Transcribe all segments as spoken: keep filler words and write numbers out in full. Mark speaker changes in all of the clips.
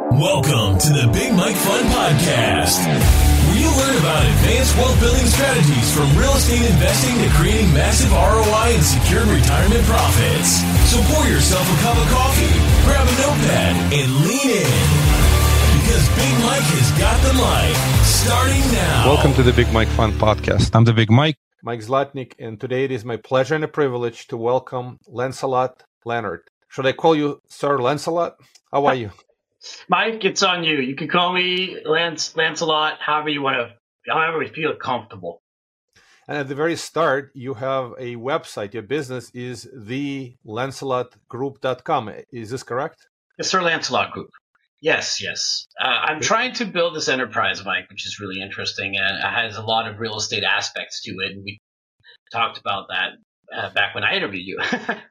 Speaker 1: Welcome to the Big Mike Fund Podcast, where you learn about advanced wealth building strategies from real estate investing to creating massive R O I and secured retirement profits. So pour yourself a cup of coffee, grab a notepad, and lean in. Because Big Mike has got the mic, starting now.
Speaker 2: Welcome to the Big Mike Fund Podcast. I'm the Big Mike.
Speaker 3: Mike Zlatnik, and today it is my pleasure and a privilege to welcome Lancelot Leonard. Should I call you Sir Lancelot? How are you?
Speaker 4: Mike, it's on you. You can call me Lance, Lancelot, however you want to, however you feel comfortable.
Speaker 3: And at the very start, you have a website. Your business is the lancelot group dot com. Is this correct?
Speaker 4: The Sir Lancelot Group. Yes, yes. Uh, I'm trying to build this enterprise, Mike, which is really interesting, and it has a lot of real estate aspects to it. And we talked about that uh, back when I interviewed you.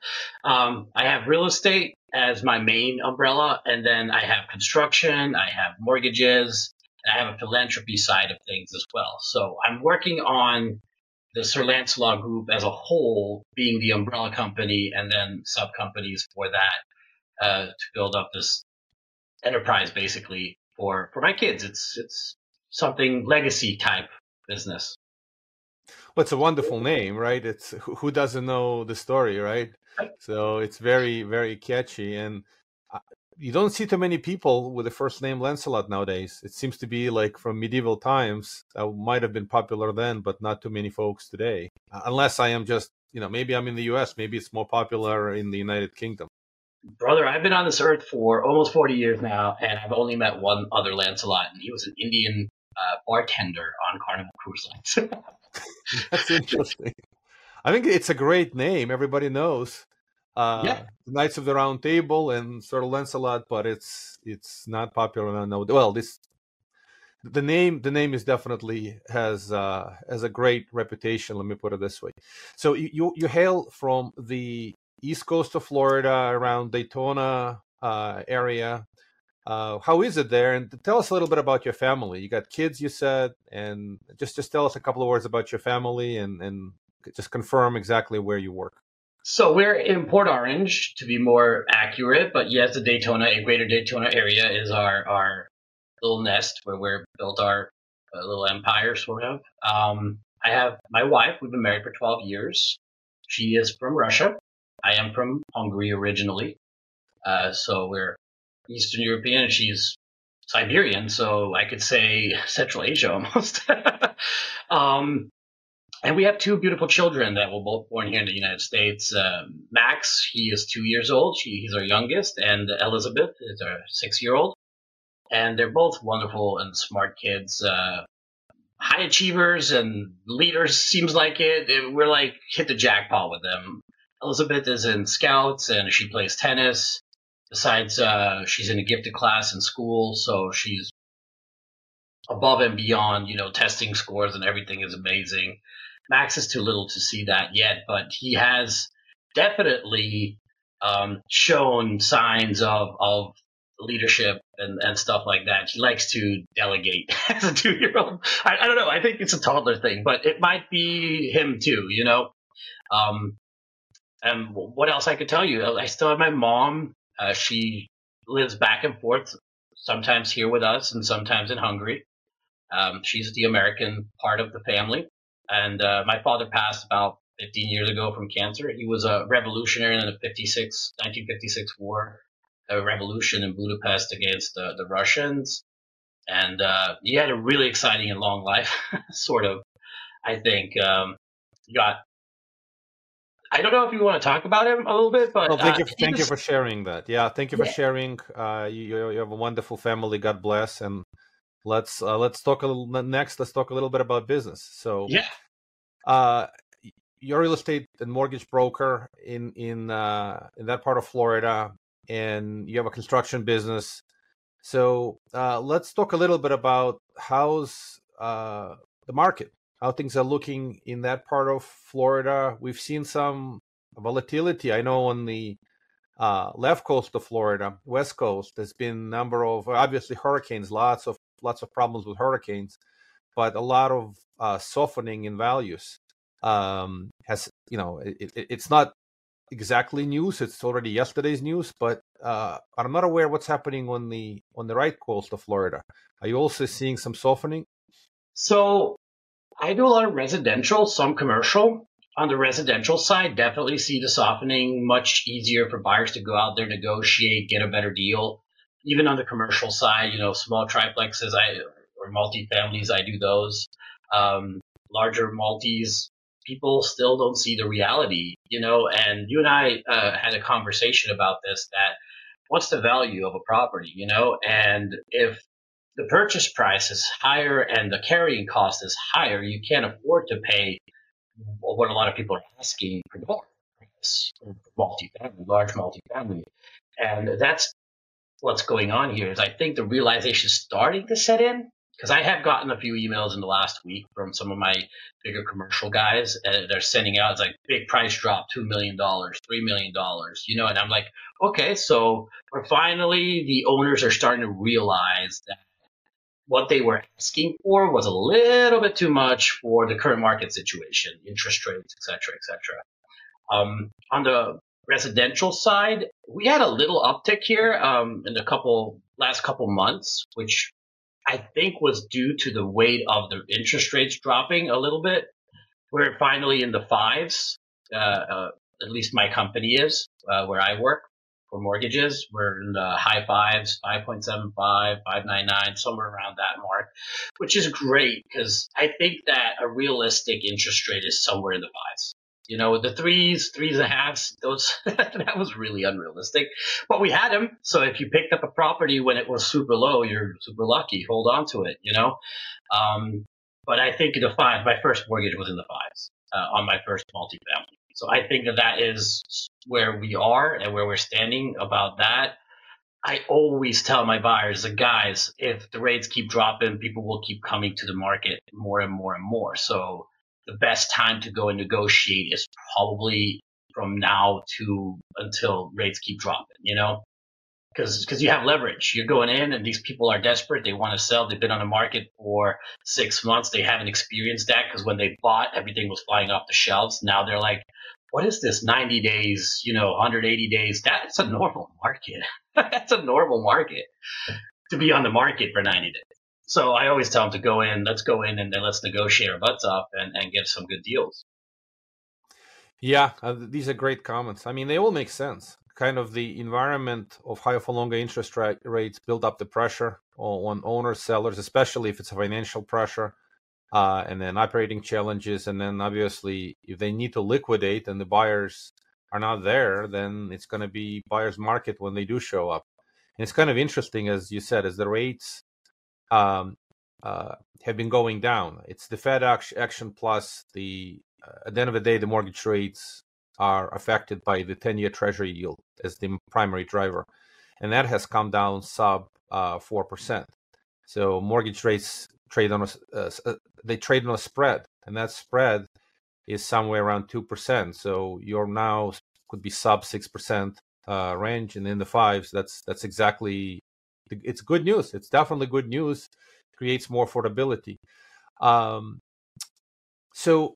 Speaker 4: um, I have real estate as my main umbrella, and then I have construction, I have mortgages, and I have a philanthropy side of things as well. So I'm working on the Sir Lancelot Group as a whole being the umbrella company, and then sub companies for that uh, to build up this enterprise basically for, for my kids. It's it's something legacy type business.
Speaker 3: Well, it's a wonderful name, right? It's who doesn't know the story, right? So it's very, very catchy, and you don't see too many people with the first name Lancelot nowadays. It seems to be like from medieval times. That might have been popular then, but not too many folks today. Unless I am just, you know, maybe I'm in the U S, maybe it's more popular in the United Kingdom.
Speaker 4: Brother, I've been on this earth for almost forty years now, and I've only met one other Lancelot, and he was an Indian uh, bartender on Carnival Cruise Lines.
Speaker 3: That's interesting. I think it's a great name. Everybody knows uh,
Speaker 4: yeah.
Speaker 3: the Knights of the Round Table and Sir Lancelot, but it's it's not popular now. Well, this the name the name is definitely has uh, has a great reputation. Let me put it this way. So you you hail from the East Coast of Florida, around Daytona uh, area. Uh, how is it there? And tell us a little bit about your family. You got kids, you said, and just, just tell us a couple of words about your family and, and just confirm exactly where you work.
Speaker 4: So we're in Port Orange, to be more accurate, but yes, the Daytona, a greater Daytona area is our, our little nest where we're built our uh, little empire, sort of. Um, I have my wife. We've been married for twelve years. She is from Russia. I am from Hungary originally, uh, so we're Eastern European, and she's Siberian, so I could say Central Asia almost. um, and we have two beautiful children that were both born here in the United States. Uh, Max, he is two years old. She, he's our youngest, and Elizabeth is our six-year-old. And they're both wonderful and smart kids, uh, high achievers and leaders, seems like it. it. We're like hit the jackpot with them. Elizabeth is in Scouts, and she plays tennis. Besides, uh, she's in a gifted class in school, so she's above and beyond, you know, testing scores and everything is amazing. Max is too little to see that yet, but he has definitely um, shown signs of, of leadership and, and stuff like that. He likes to delegate as a two-year-old. I, I don't know. I think it's a toddler thing, but it might be him too, you know. Um, And what else I could tell you? I still have my mom. Uh, she lives back and forth, sometimes here with us and sometimes in Hungary. Um, she's the American part of the family. And uh, my father passed about fifteen years ago from cancer. He was a revolutionary in the fifty-six, nineteen fifty-six war, a revolution in Budapest against the, the Russians. And uh, he had a really exciting and long life, sort of, I think. Um, he got I don't know if you want to talk about him a little bit, but
Speaker 3: well, thank you,
Speaker 4: uh,
Speaker 3: thank
Speaker 4: was,
Speaker 3: you for sharing that. Yeah, thank you for
Speaker 4: yeah.
Speaker 3: sharing. Uh, you, you have a wonderful family. God bless. And let's uh, let's talk a little next. Let's talk a little bit about business. So,
Speaker 4: yeah,
Speaker 3: uh, you're a real estate and mortgage broker in in uh, in that part of Florida, and you have a construction business. So, uh, let's talk a little bit about how's uh, the market. How things are looking in that part of Florida. We've seen some volatility. I know on the uh, left coast of Florida, west coast, there's been a number of, obviously hurricanes, lots of lots of problems with hurricanes, but a lot of uh, softening in values. Um, has you know, it, it, it's not exactly news. It's already yesterday's news, but uh, I'm not aware what's happening on the on the right coast of Florida. Are you also seeing some softening?
Speaker 4: So I do a lot of residential, some commercial. On the residential side, definitely see the softening, much easier for buyers to go out there, negotiate, get a better deal. Even on the commercial side, you know, small triplexes I or multifamilies, I do those. Um, larger multis, people still don't see the reality, you know, and you and I uh, had a conversation about this, that what's the value of a property, you know, and if the purchase price is higher and the carrying cost is higher, you can't afford to pay what a lot of people are asking for the multifamily, large multifamily. And that's what's going on here is I think the realization is starting to set in, because I have gotten a few emails in the last week from some of my bigger commercial guys. And they're sending out, it's like big price drop, two million dollars, three million dollars, you know, and I'm like, okay, so we're finally, the owners are starting to realize that what they were asking for was a little bit too much for the current market situation, interest rates, et cetera, et cetera. Um, on the residential side, we had a little uptick here um, in the couple last couple months, which I think was due to the weight of the interest rates dropping a little bit. We're finally in the fives, uh, uh, at least my company is, uh, where I work. For mortgages, we're in the high fives, five point seven five, five point nine nine, somewhere around that mark, which is great because I think that a realistic interest rate is somewhere in the fives. You know, the threes, threes and a halves, those, that was really unrealistic, but we had them. So if you picked up a property when it was super low, you're super lucky. Hold on to it, you know? Um, but I think the five, my first mortgage was in the fives, uh, on my first multifamily. So I think that that is where we are and where we're standing about that. I always tell my buyers, the guys, if the rates keep dropping, people will keep coming to the market more and more and more. So the best time to go and negotiate is probably from now to until rates keep dropping, you know, because because you have leverage. You're going in and these people are desperate. They want to sell. They've been on the market for six months. They haven't experienced that because when they bought, everything was flying off the shelves. Now they're like, what is this ninety days, you know, one hundred eighty days? That's a normal market. That's a normal market to be on the market for ninety days. So I always tell them to go in, let's go in and then let's negotiate our butts off and, and get some good deals.
Speaker 3: Yeah, uh, these are great comments. I mean, they all make sense. Kind of the environment of higher for longer interest rate rates build up the pressure on, on owners, sellers, especially if it's a financial pressure. Uh, and then operating challenges, and then obviously if they need to liquidate and the buyers are not there, then it's going to be buyer's market when they do show up. And it's kind of interesting, as you said, as the rates um, uh, have been going down. It's the Fed action plus the, uh, at the end of the day, the mortgage rates are affected by the ten-year Treasury yield as the primary driver. And that has come down sub uh, four percent. So mortgage rates trade on a, uh, they trade on a spread, and that spread is somewhere around two percent. So you're now could be sub six percent uh, range, and in the fives, that's that's exactly, it's good news. It's definitely good news. Creates more affordability. Um, so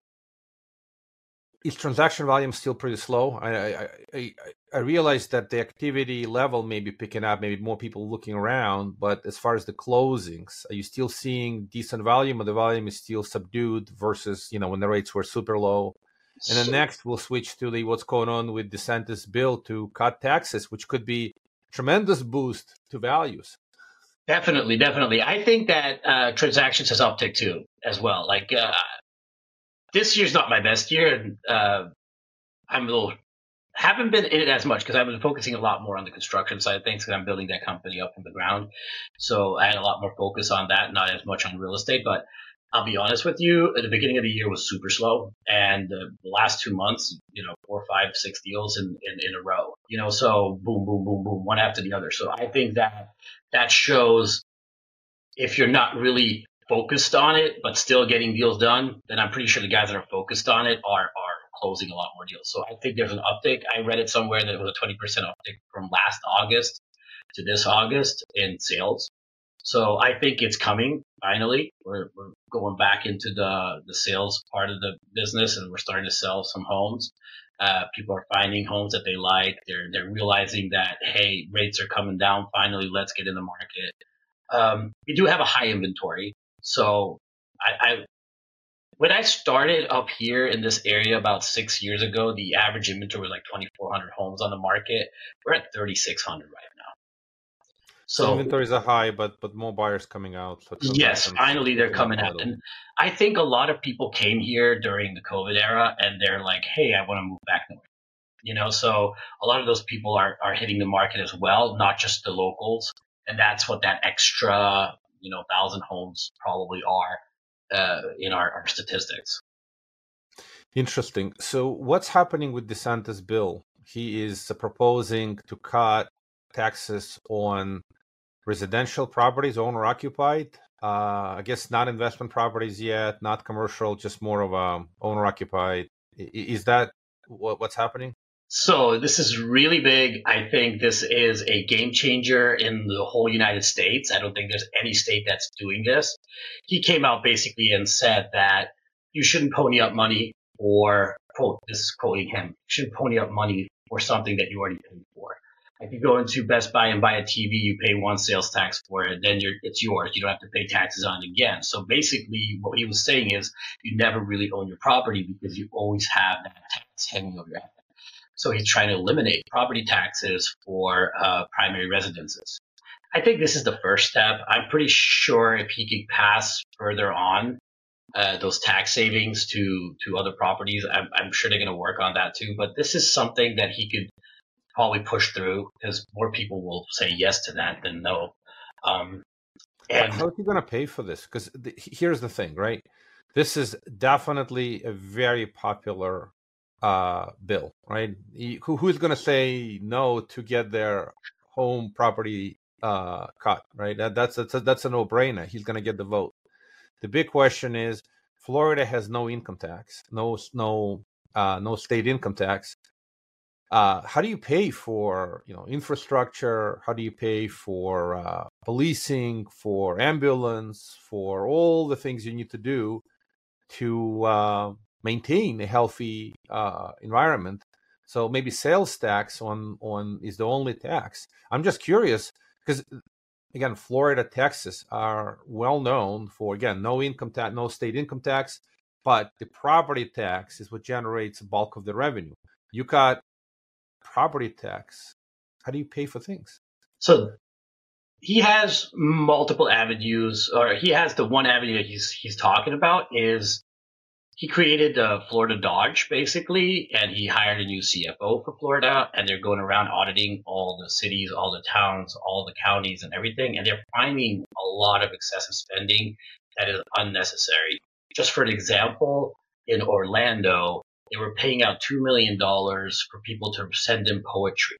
Speaker 3: is transaction volume still pretty slow? I, I I I realize that the activity level may be picking up, maybe more people looking around, but as far as the closings, are you still seeing decent volume, or the volume is still subdued versus, you know, when the rates were super low? And then next we'll switch to the what's going on with DeSantis' bill to cut taxes, which could be tremendous boost to values.
Speaker 4: Definitely, definitely. I think that uh, transactions has uptick too, as well. Like uh, this year's not my best year, and uh, I'm a little haven't been in it as much because I've been focusing a lot more on the construction side of things because I'm building that company up from the ground. So I had a lot more focus on that, not as much on real estate. But I'll be honest with you, at the beginning of the year was super slow, and the last two months, you know, four, five, six deals in, in, in a row, you know, so boom, boom, boom, boom, one after the other. So I think that that shows if you're not really focused on it, but still getting deals done, then I'm pretty sure the guys that are focused on it are, are closing a lot more deals. So I think there's an uptick. I read it somewhere that it was a twenty percent uptick from last August to this August in sales. So I think it's coming. Finally, we're, we're going back into the, the sales part of the business, and we're starting to sell some homes. Uh, people are finding homes that they like. They're they're realizing that, hey, rates are coming down. Finally, let's get in the market. Um, we do have a high inventory. So I, I when I started up here in this area about six years ago, the average inventory was like twenty-four hundred homes on the market. We're at thirty-six hundred right now.
Speaker 3: So,
Speaker 4: So
Speaker 3: inventories are high, but but more buyers coming out. So
Speaker 4: yes, finally they're coming out. And I think a lot of people came here during the COVID era and they're like, hey, I want to move back north. You know, so a lot of those people are, are hitting the market as well, not just the locals. And that's what that extra, you know, thousand homes probably are uh, in our, our statistics.
Speaker 3: Interesting. So what's happening with DeSantis' bill? He is proposing to cut taxes on residential properties, owner occupied. Uh, I guess not investment properties yet, not commercial, just more of a owner occupied. Is that what, what's happening?
Speaker 4: So this is really big. I think this is a game changer in the whole United States. I don't think there's any state that's doing this. He came out basically and said that you shouldn't pony up money for, quote, this is quoting him, you shouldn't pony up money for something that you already paid for. If you go into Best Buy and buy a T V, you pay one sales tax for it, then you're, it's yours. You don't have to pay taxes on it again. So basically what he was saying is you never really own your property because you always have that tax hanging over your head. So he's trying to eliminate property taxes for uh, primary residences. I think this is the first step. I'm pretty sure if he could pass further on uh, those tax savings to, to other properties, I'm, I'm sure they're going to work on that too. But this is something that he could probably push through because more people will say yes to that than no. Um, and
Speaker 3: how are you going to pay for this? Because th- here's the thing, right? This is definitely a very popular uh, bill, right? Who who's going to say no to get their home property uh, cut, right? That, that's that's a, that's a no-brainer. He's going to get the vote. The big question is, Florida has no income tax, no no uh, no state income tax. Uh, how do you pay for, you know, infrastructure? How do you pay for uh, policing, for ambulance, for all the things you need to do to uh, maintain a healthy uh, environment? So maybe sales tax on on is the only tax. I'm just curious because, again, Florida, Texas are well known for, again, no income tax, no state income tax, but the property tax is what generates the bulk of the revenue. You got property tax. How do you pay for things?
Speaker 4: So he has multiple avenues, or he has the one avenue that he's he's talking about is he created uh, Florida Dodge basically, and he hired a new C F O for Florida, and they're going around auditing all the cities, all the towns, all the counties, and everything, and they're finding a lot of excessive spending that is unnecessary. Just for an example, in Orlando, they were paying out two million dollars for people to send in poetry.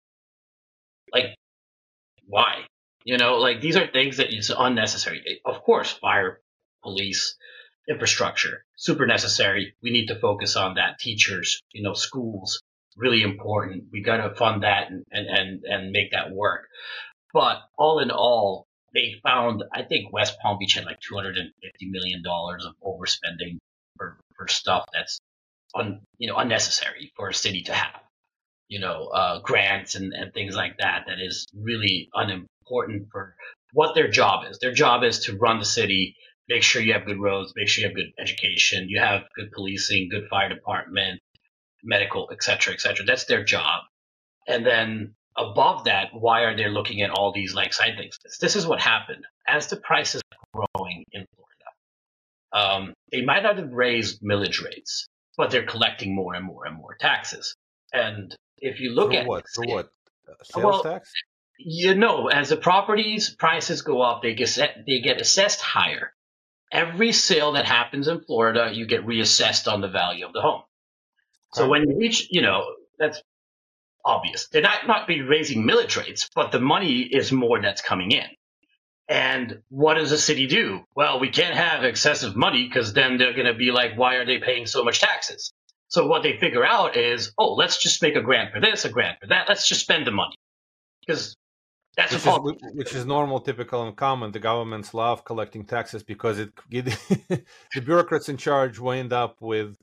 Speaker 4: Like, why? You know, like these are things that is unnecessary. Of course, fire, police, infrastructure, super necessary. We need to focus on that. Teachers, you know, schools, really important. We got to fund that and, and, and, and make that work. But all in all, they found, I think West Palm Beach had like two hundred fifty million dollars of overspending for, for stuff that's Un, you know, unnecessary for a city to have, you know, uh, grants and, and things like that. That is really unimportant for what their job is. Their job is to run the city, make sure you have good roads, make sure you have good education, you have good policing, good fire department, medical, et cetera, et cetera. That's their job. And then above that, why are they looking at all these like side things? This is what happened as the prices are growing in Florida. Um, they might not have raised millage rates, but they're collecting more and more and more taxes. And if you look
Speaker 3: For
Speaker 4: at
Speaker 3: what? For what? Uh, sales
Speaker 4: well,
Speaker 3: tax?
Speaker 4: You know, as the properties prices go up, they get set, they get assessed higher. Every sale that happens in Florida, you get reassessed on the value of the home. So
Speaker 3: Okay.
Speaker 4: when you reach, you know, that's obvious. They're not not be raising millage rates, but the money is more that's coming in. And what does the city do? Well, we can't have excessive money because then they're going to be like, why are they paying so much taxes? So what they figure out is, oh, let's just make a grant for this, a grant for that. Let's just spend the money because that's
Speaker 3: Which
Speaker 4: what
Speaker 3: is, which is normal, typical, and common. The governments love collecting taxes because it, it the bureaucrats in charge will end up with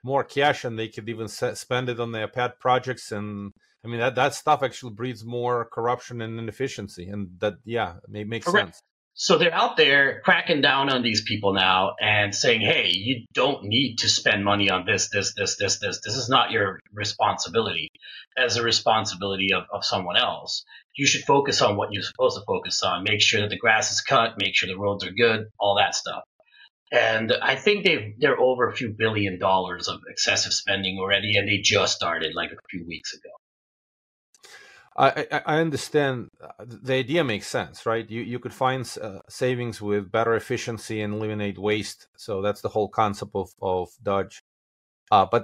Speaker 3: more cash and they could even set, spend it on their pet projects. And I mean, that, that stuff actually breeds more corruption and inefficiency. And that, yeah, it makes
Speaker 4: Correct.
Speaker 3: sense.
Speaker 4: So they're out there cracking down on these people now and saying, hey, you don't need to spend money on this, this, this, this, this. This is not your responsibility. As a responsibility of, of someone else. You should focus on what you're supposed to focus on. Make sure that the grass is cut, make sure the roads are good, all that stuff. And I think they've, they're over a few billion dollars of excessive spending already, and they just started like a few weeks ago.
Speaker 3: I, I, I understand the idea makes sense, right? You you could find uh, savings with better efficiency and eliminate waste. So that's the whole concept of, of Dodge. Uh, but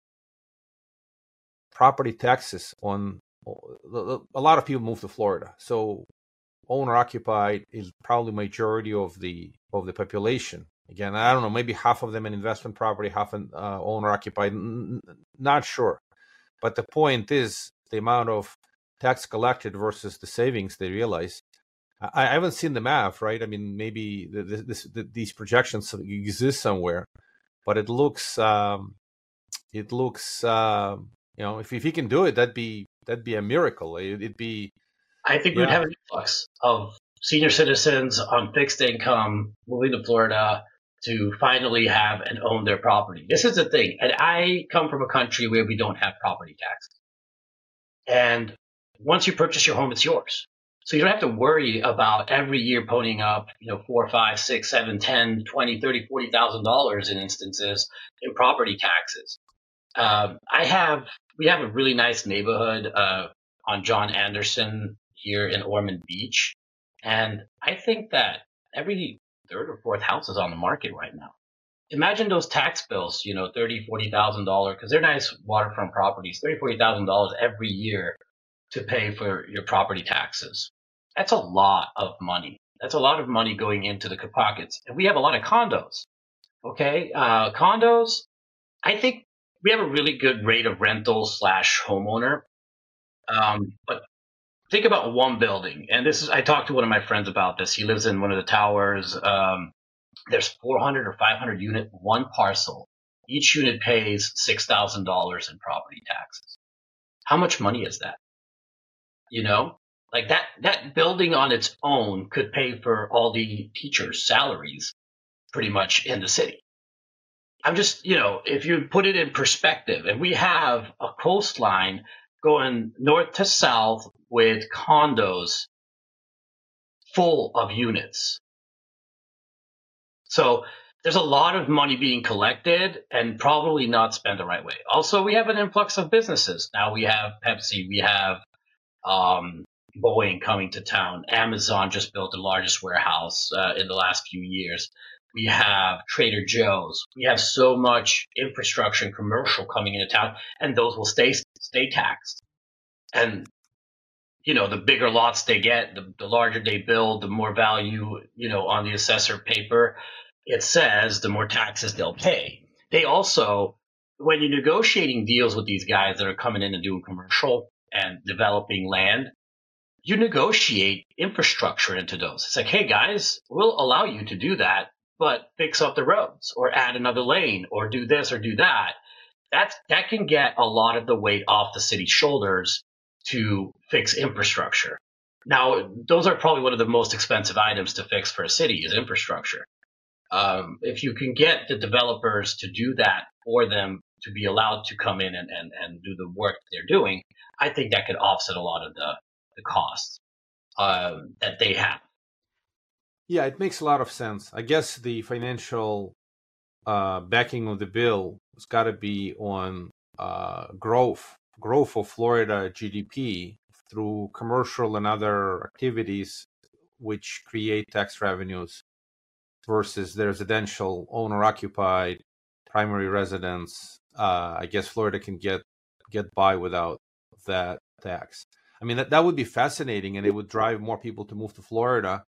Speaker 3: property taxes on a lot of people move to Florida, so owner occupied is probably majority of the of the population. Again, I don't know, maybe half of them in investment property, half in uh, owner occupied. N- not sure, but the point is the amount of tax collected versus the savings they realize. I, I haven't seen the math, right? I mean, maybe the, this, the, these projections exist somewhere, but it looks um, it looks. Uh, You know, if if he can do it, that'd be that'd be a miracle. It, it'd be.
Speaker 4: I think
Speaker 3: yeah.
Speaker 4: we'd have an influx of senior citizens on fixed income moving to Florida to finally have and own their property. This is the thing, and I come from a country where we don't have property taxes. And once you purchase your home, it's yours. So you don't have to worry about every year ponying up, you know, four, five, six, seven, ten, twenty, thirty, forty thousand dollars in instances in property taxes. Um, I have, we have a really nice neighborhood, uh, on John Anderson here in Ormond Beach. And I think that every third or fourth house is on the market right now. Imagine those tax bills, you know, thirty, forty thousand dollars, because they're nice waterfront properties, thirty, forty thousand dollars every year to pay for your property taxes. That's a lot of money. That's a lot of money going into the pockets. And we have a lot of condos. Okay. Uh, condos, I think, we have a really good rate of rental slash homeowner. Um, but think about one building. And this is, I talked to one of my friends about this. He lives in one of the towers. Um, there's four hundred or five hundred unit, one parcel. Each unit pays six thousand dollars in property taxes. How much money is that? You know, like that, that building on its own could pay for all the teachers' salaries pretty much in the city. I'm just, you know, if you put it in perspective, and we have a coastline going north to south with condos full of units. So there's a lot of money being collected and probably not spent the right way. Also, we have an influx of businesses. Now we have Pepsi, we have um, Boeing coming to town. Amazon just built the largest warehouse uh, in the last few years. We have Trader Joe's. We have so much infrastructure and commercial coming into town, and those will stay stay taxed. And, you know, the bigger lots they get, the, the larger they build, the more value, you know, on the assessor paper, it says the more taxes they'll pay. They also, when you're negotiating deals with these guys that are coming in and doing commercial and developing land, you negotiate infrastructure into those. It's like, hey, guys, we'll allow you to do that, but fix up the roads or add another lane or do this or do that. That's, that can get a lot of the weight off the city's shoulders to fix infrastructure. Now, those are probably one of the most expensive items to fix for a city is infrastructure. Um, if you can get the developers to do that for them to be allowed to come in and, and, and do the work they're doing, I think that could offset a lot of the, the costs uh, that they have.
Speaker 3: Yeah, it makes a lot of sense. I guess the financial uh, backing of the bill has got to be on uh, growth, growth of Florida G D P through commercial and other activities which create tax revenues versus the residential owner-occupied primary residence. Uh, I guess Florida can get get by without that tax. I mean, that, that would be fascinating, and it would drive more people to move to Florida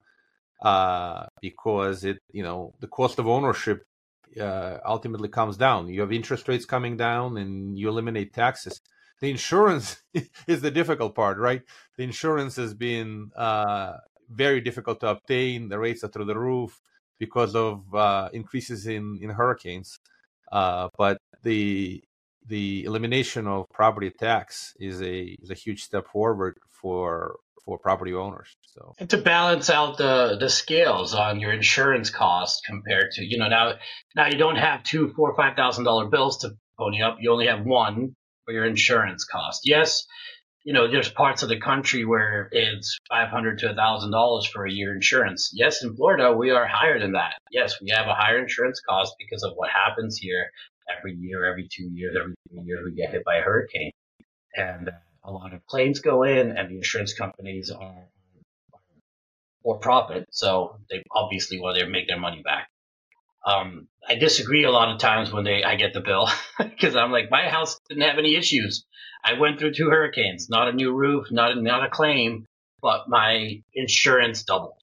Speaker 3: uh, because it, you know, the cost of ownership uh, ultimately comes down. You have interest rates coming down, and you eliminate taxes. The insurance is the difficult part, right? The insurance has been uh, very difficult to obtain. The rates are through the roof because of uh, increases in, in hurricanes. Uh, but the the elimination of property tax is a is a huge step forward for for property owners. So
Speaker 4: And to balance out the the scales on your insurance cost compared to, you know, now now you don't have two, four, five thousand dollar bills to pony up. You only have one for your insurance cost. Yes, you know, there's parts of the country where it's five hundred to a thousand dollars for a year insurance. Yes, in Florida we are higher than that. Yes, we have a higher insurance cost because of what happens here every year, every two years, every three years we get hit by a hurricane, and a lot of claims go in, and the insurance companies are for profit, so they obviously want to make their money back. Um, I disagree a lot of times when they I get the bill because I'm like, my house didn't have any issues. I went through two hurricanes, not a new roof, not a, not a claim, but my insurance doubled,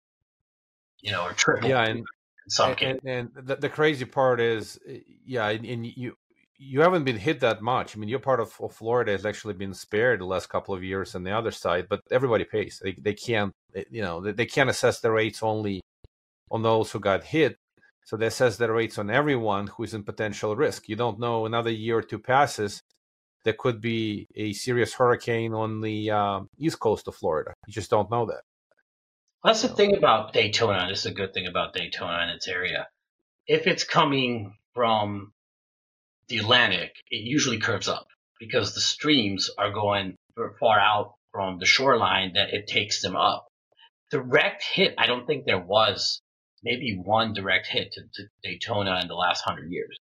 Speaker 4: you know, or tripled.
Speaker 3: yeah, and
Speaker 4: in some
Speaker 3: and,
Speaker 4: cases.
Speaker 3: and, and the, the crazy part is, yeah, and, and you you haven't been hit that much. I mean, your part of, of Florida has actually been spared the last couple of years on the other side, but everybody pays. They they can't, you know, they, they can't assess the rates only on those who got hit. So they assess the rates on everyone who is in potential risk. You don't know, another year or two passes, there could be a serious hurricane on the um, east coast of Florida. You just don't know that.
Speaker 4: That's the thing about Daytona. This is a good thing about Daytona and its area. If it's coming from the Atlantic, it usually curves up because the streams are going far out from the shoreline that it takes them up. Direct hit, I don't think there was maybe one direct hit to, to Daytona in the last hundred years.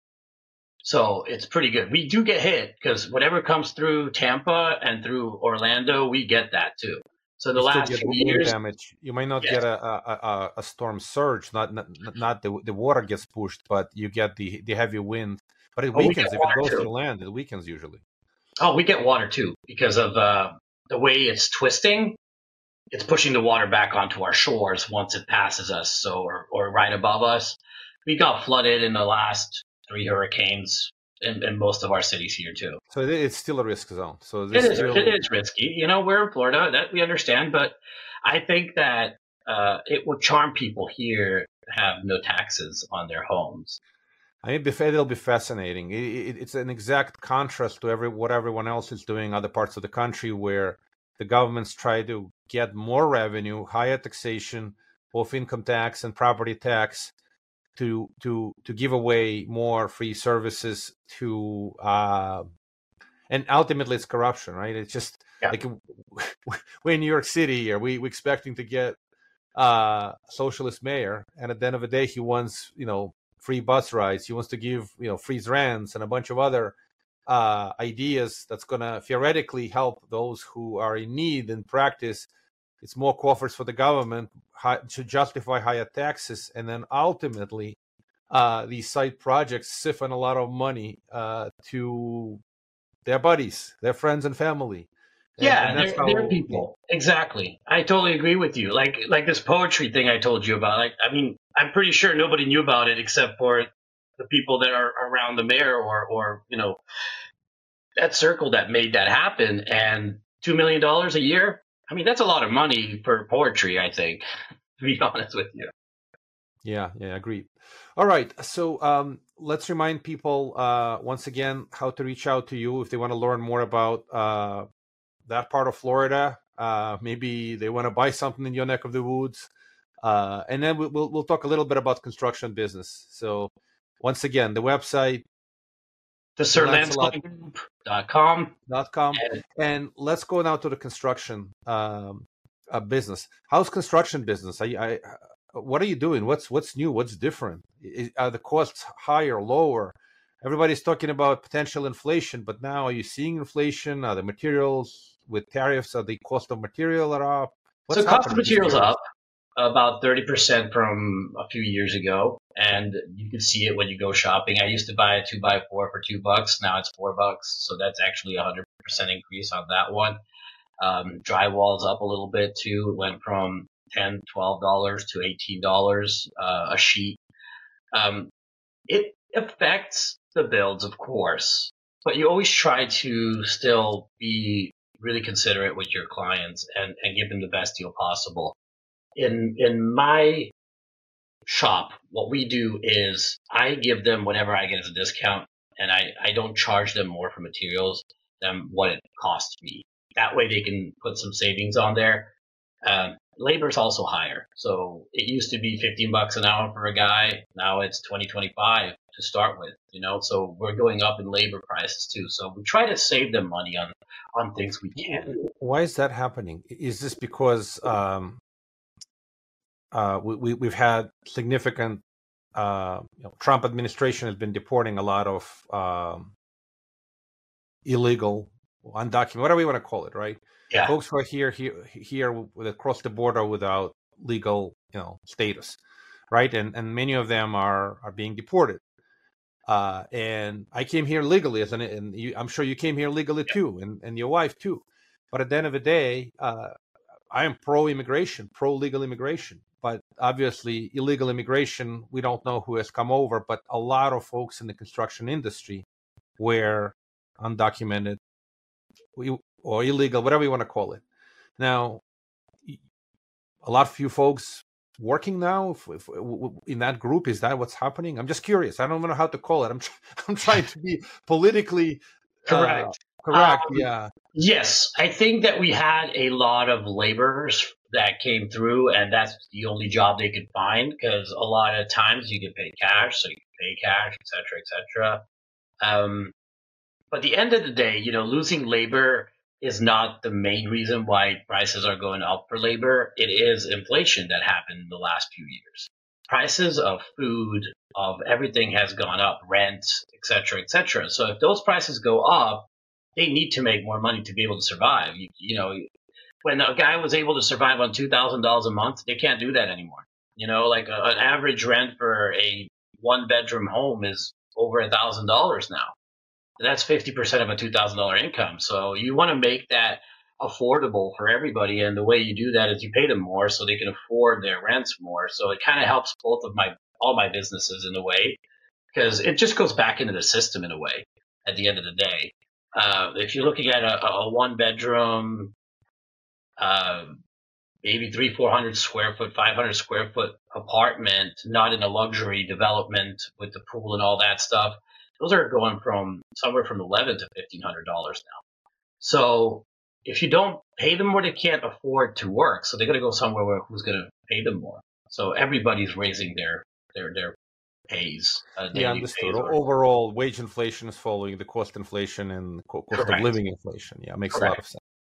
Speaker 4: So it's pretty good. We do get hit because whatever comes through Tampa and through Orlando, we get that too. So the
Speaker 3: You still
Speaker 4: last
Speaker 3: get
Speaker 4: few
Speaker 3: water
Speaker 4: years,
Speaker 3: damage. You might not
Speaker 4: yes.
Speaker 3: get a, a, a, a storm surge, not not, not the the water gets pushed, but you get the, the heavy wind. But it
Speaker 4: Oh, we
Speaker 3: weakens
Speaker 4: get
Speaker 3: if it
Speaker 4: water
Speaker 3: goes
Speaker 4: too.
Speaker 3: to land. It weakens usually.
Speaker 4: Oh, we get water too because of uh, the way it's twisting. It's pushing the water back onto our shores once it passes us, so or, or right above us. We got flooded in the last three hurricanes in, in most of our cities here too.
Speaker 3: So it, it's still a risk zone. So
Speaker 4: It
Speaker 3: this
Speaker 4: is
Speaker 3: still,
Speaker 4: it is risky. You know, we're in Florida, that we understand, but I think that uh, it will charm people here to have no taxes on their homes.
Speaker 3: I mean, it'll be fascinating. It, it, it's an exact contrast to every what everyone else is doing in other parts of the country, where the governments try to get more revenue, higher taxation, both income tax and property tax, to to to give away more free services to, uh, and ultimately it's corruption, right? It's just
Speaker 4: Yeah.
Speaker 3: like we're in New York City, are we we expecting to get uh, a socialist mayor, and at the end of the day, he wants, you know, free bus rides. He wants to give, you know, free rents and a bunch of other uh, ideas that's going to theoretically help those who are in need. In practice, it's more coffers for the government high, to justify higher taxes. And then ultimately, uh, these side projects siphon a lot of money uh, to their buddies, their friends and family. And,
Speaker 4: Yeah,
Speaker 3: and that's
Speaker 4: they're, they're
Speaker 3: how
Speaker 4: people. Exactly. I totally agree with you. Like like this poetry thing I told you about. Like, I mean, I'm pretty sure nobody knew about it except for the people that are around the mayor or, or you know, that circle that made that happen. And two million dollars a year, I mean, that's a lot of money for poetry, I think, to be honest with you.
Speaker 3: Yeah, yeah, agreed. All right, so um, let's remind people uh, once again how to reach out to you if they want to learn more about uh, that part of Florida. Uh, maybe they want to buy something in your neck of the woods, uh, and then we'll, we'll we'll talk a little bit about construction business. So once again, the website
Speaker 4: The Sir Lancelot Group dot com.
Speaker 3: dot com,
Speaker 4: And
Speaker 3: and let's go now to the construction um, uh, business. How's construction business? I, I what are you doing? What's what's new? What's different? Is, are the costs higher, lower? Everybody's talking about potential inflation, but now are you seeing inflation? Are the materials with tariffs? Are the cost of material are up? What's
Speaker 4: so cost of
Speaker 3: happening these
Speaker 4: materials
Speaker 3: days?
Speaker 4: up about thirty percent from a few years ago. And you can see it when you go shopping. I used to buy a two by four for two bucks. Now it's four bucks. So that's actually a hundred percent increase on that one. Um, drywall's up a little bit too. It went from ten, twelve dollars to eighteen dollars uh, a sheet. Um, it affects the builds, of course, but you always try to still be really considerate with your clients and, and give them the best deal possible. In in my shop, what we do is I give them whatever I get as a discount, and I, I don't charge them more for materials than what it costs me. That way they can put some savings on there. Um, labor is also higher. So it used to be fifteen bucks an hour for a guy. Now it's twenty, twenty-five to start with, you know, so we're going up in labor prices too. So we try to save them money on, on things we can.
Speaker 3: Why is that happening? Is this because um, uh, we, we, we've had significant, uh, you know, Trump administration has been deporting a lot of um, illegal, undocumented, whatever you want to call it, right?
Speaker 4: Yeah.
Speaker 3: Folks who are here, here, here, with across the border without legal, you know, status, right? And and many of them are are being deported. Uh, and I came here legally, as an, and you, I'm sure you came here legally
Speaker 4: Yeah.
Speaker 3: too, and, and your wife too. But at the end of the day, uh, I am pro-immigration, pro-legal immigration. But obviously, illegal immigration, we don't know who has come over. But a lot of folks in the construction industry were undocumented or illegal, whatever you want to call it. Now, a lot of you folks working now if, if, in that group, is that what's happening? I'm just curious. I don't know how to call it. I'm tr- I'm trying to be politically
Speaker 4: Correct.
Speaker 3: Uh, correct.
Speaker 4: Um,
Speaker 3: yeah.
Speaker 4: Yes, I think that we had a lot of laborers that came through, and that's the only job they could find because a lot of times you get paid cash, so you can pay cash, et cetera, et cetera. Um, but at the end of the day, you know, losing labor is not the main reason why prices are going up for labor. It is inflation that happened in the last few years. Prices of food, of everything has gone up, rent, et cetera, et cetera. So if those prices go up, they need to make more money to be able to survive. You, you know, when a guy was able to survive on two thousand dollars a month, they can't do that anymore. You know, like a, an average rent for a one bedroom home is over a thousand dollars now. That's fifty percent of a two thousand dollars income. So you want to make that affordable for everybody. And the way you do that is you pay them more so they can afford their rents more. So it kind of helps both of my, all my businesses in a way, because it just goes back into the system in a way at the end of the day. Uh, if you're looking at a, a one bedroom, uh, maybe three, four hundred square foot, five hundred square foot apartment, not in a luxury development with the pool and all that stuff, those are going from somewhere from eleven to fifteen hundred dollars now. So if you don't pay them more, they can't afford to work. So they're going to go somewhere where who's going to pay them more. So everybody's raising their their their pays. Uh,
Speaker 3: Yeah, understood. Overall, wage inflation is following the cost inflation and co- cost
Speaker 4: Correct.
Speaker 3: of living inflation. Yeah, makes
Speaker 4: Correct.
Speaker 3: a lot of sense.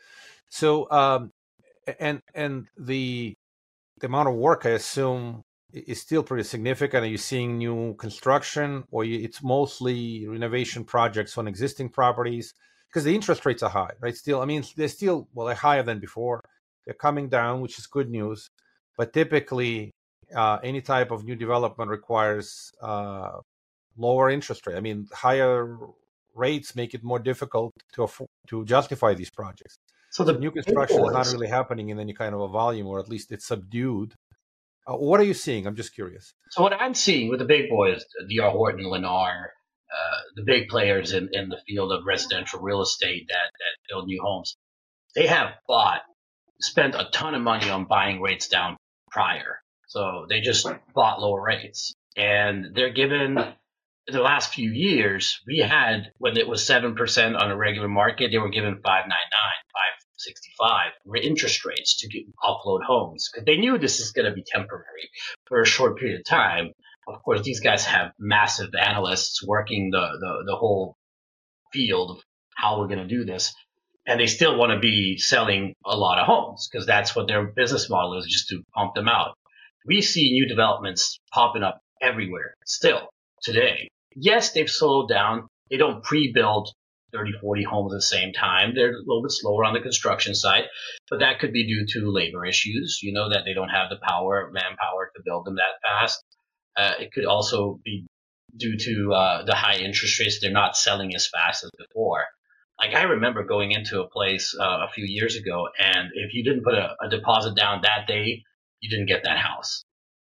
Speaker 3: So, um, and and the the amount of work, I assume, is still pretty significant. Are you seeing new construction, or you, it's mostly renovation projects on existing properties? Because the interest rates are high, right? Still, I mean, they're still, well, they're higher than before. They're coming down, which is good news. But typically, uh, any type of new development requires uh, lower interest rate. I mean, higher rates make it more difficult to afford, to justify these projects.
Speaker 4: So the
Speaker 3: So new construction is not
Speaker 4: boys-
Speaker 3: really happening in any kind of a volume, or at least it's subdued. Uh, what are you seeing? I'm just curious.
Speaker 4: So what I'm seeing with the big boys, D R Horton, Lennar, uh, the big players in, in the field of residential real estate that, that build new homes, they have bought, spent a ton of money on buying rates down prior. So they just bought lower rates. And they're given, the last few years, we had, when it was seven percent on a regular market, they were given five ninety-nine, five sixty-five interest rates to get, offload homes. Because they knew this is going to be temporary for a short period of time. Of course, these guys have massive analysts working the, the, the whole field of how we're going to do this. And they still want to be selling a lot of homes because that's what their business model is, just to pump them out. We see new developments popping up everywhere still today. Yes, they've slowed down. They don't pre-build thirty, forty homes at the same time. They're a little bit slower on the construction side, but that could be due to labor issues, you know, that they don't have the power, manpower to build them that fast. Uh, it could also be due to uh, the high interest rates. They're not selling as fast as before. Like I remember going into a place uh, a few years ago, and if you didn't put a, a deposit down that day, you didn't get that house.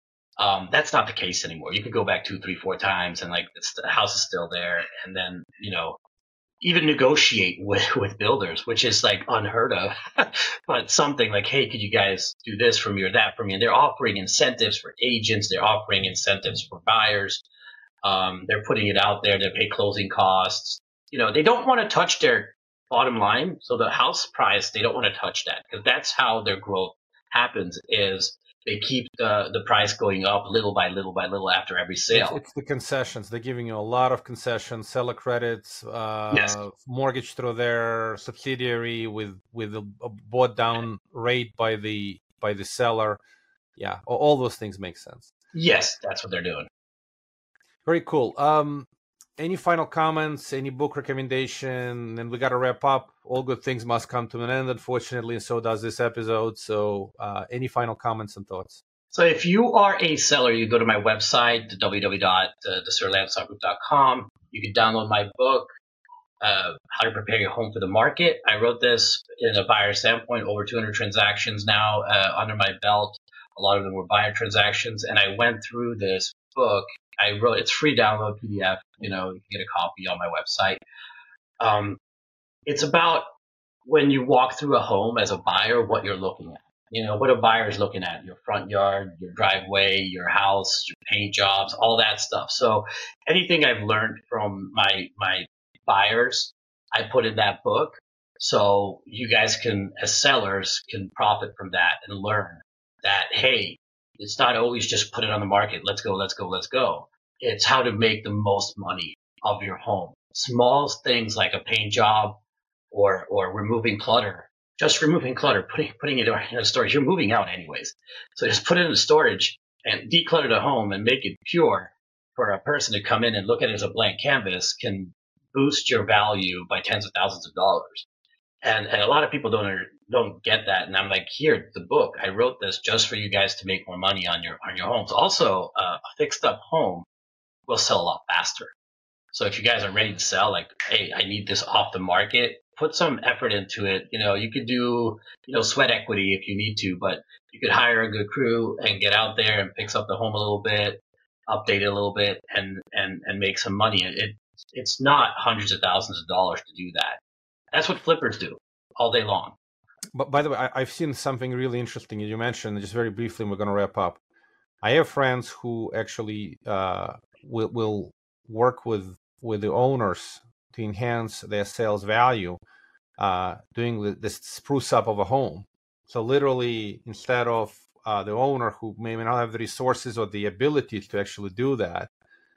Speaker 4: Um, that's not the case anymore. You could go back two, three, four times, and like it's, the house is still there, and then you know even negotiate with with builders, which is like unheard of. But something like, hey, could you guys do this for me or that for me? And they're offering incentives for agents. They're offering incentives for buyers. Um, they're putting it out there. They pay closing costs. You know, they don't want to touch their bottom line. So the house price, they don't want to touch that because that's how their growth happens is they keep the, the price going up little by little by little after every sale.
Speaker 3: It's, it's the concessions. They're giving you a lot of concessions, seller credits, uh,
Speaker 4: yes.
Speaker 3: mortgage through their subsidiary with with a, a bought down rate by the by the seller. Yeah, all those things make sense.
Speaker 4: Yes, that's what they're doing.
Speaker 3: Very cool. Um, any final comments? Any book recommendation? And we got to wrap up. All good things must come to an end, unfortunately, and so does this episode. So, uh, any final comments and thoughts?
Speaker 4: So, if you are a seller, you go to my website, w w w dot the sir lansdowne group dot com. You can download my book, uh, How to Prepare Your Home for the Market. I wrote this in a buyer standpoint, over two hundred transactions now uh, under my belt. A lot of them were buyer transactions, and I went through this book. I wrote it's free download P D F. You know, you can get a copy on my website. Um, it's about when you walk through a home as a buyer, what you're looking at. You know, what a buyer is looking at: your front yard, your driveway, your house, your paint jobs, all that stuff. So, anything I've learned from my my buyers, I put in that book, so you guys can, as sellers, can profit from that and learn that. Hey, it's not always just put it on the market. Let's go, let's go, let's go. It's how to make the most money of your home. Small things like a paint job or or removing clutter. Just removing clutter, putting putting it in a storage. You're moving out anyways. So just put it in a storage and declutter the home and make it pure for a person to come in and look at it as a blank canvas can boost your value by tens of thousands of dollars. And and a lot of people don't don't get that. And I'm like, here, the book. I wrote this just for you guys to make more money on your on your homes. Also, uh, a fixed up home will sell a lot faster. So if you guys are ready to sell, like, hey, I need this off the market, put some effort into it. You know, you could do, you know, sweat equity if you need to, but you could hire a good crew and get out there and fix up the home a little bit, update it a little bit, and and and make some money. It it's not hundreds of thousands of dollars to do that. That's what flippers do all day long.
Speaker 3: But by the way, I, I've seen something really interesting you mentioned, just very briefly, and we're going to wrap up. I have friends who actually uh, will, will work with, with the owners to enhance their sales value, uh, doing the, this spruce up of a home. So literally, instead of uh, the owner who may not have the resources or the ability to actually do that,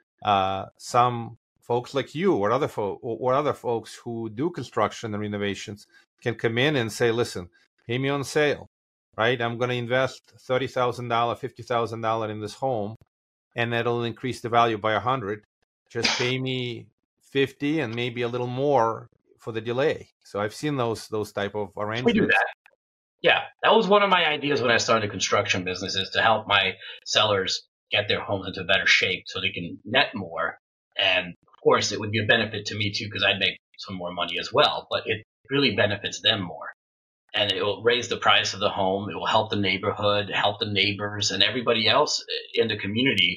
Speaker 3: uh, some folks like you or other fo- or other folks who do construction and renovations can come in and say, listen, pay me on sale, right? I'm going to invest thirty thousand dollars, fifty thousand dollars in this home, and that'll increase the value by one hundred. Just pay me fifty and maybe a little more for the delay. So I've seen those those type of arrangements.
Speaker 4: We do that. Yeah, that was one of my ideas when I started the construction business, is to help my sellers get their homes into better shape so they can net more. And of course, it would be a benefit to me too, because I'd make some more money as well, but it really benefits them more. And it will raise the price of the home. It will help the neighborhood, help the neighbors, and everybody else in the community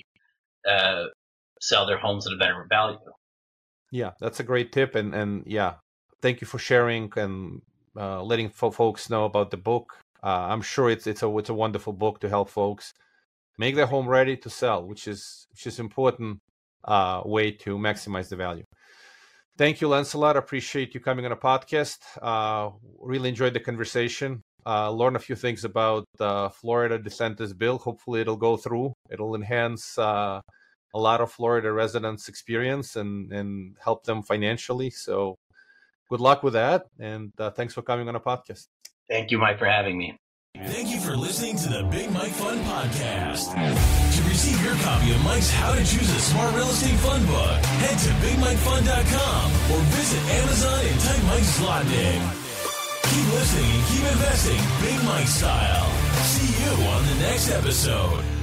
Speaker 4: uh, sell their homes at a better value.
Speaker 3: Yeah, that's a great tip. And, and yeah, thank you for sharing and uh, letting fo- folks know about the book. Uh, I'm sure it's it's a it's a wonderful book to help folks make their home ready to sell, which is which is important uh, way to maximize the value. Thank you, Lancelot. Appreciate you coming on a podcast. Uh, really enjoyed the conversation. Uh, learn a few things about uh, Florida DeSantis bill. Hopefully it'll go through. It'll enhance uh, a lot of Florida residents' experience and, and help them financially. So good luck with that. And uh, thanks for coming on a podcast.
Speaker 4: Thank you, Mike, for having me.
Speaker 1: Thank you for listening to the Big Mike Fund Podcast. To receive your copy of Mike's How to Choose a Smart Real Estate Fund book, head to big mike fund dot com or visit Amazon and type Mike Zlotnick. Keep listening and keep investing Big Mike style. See you on the next episode.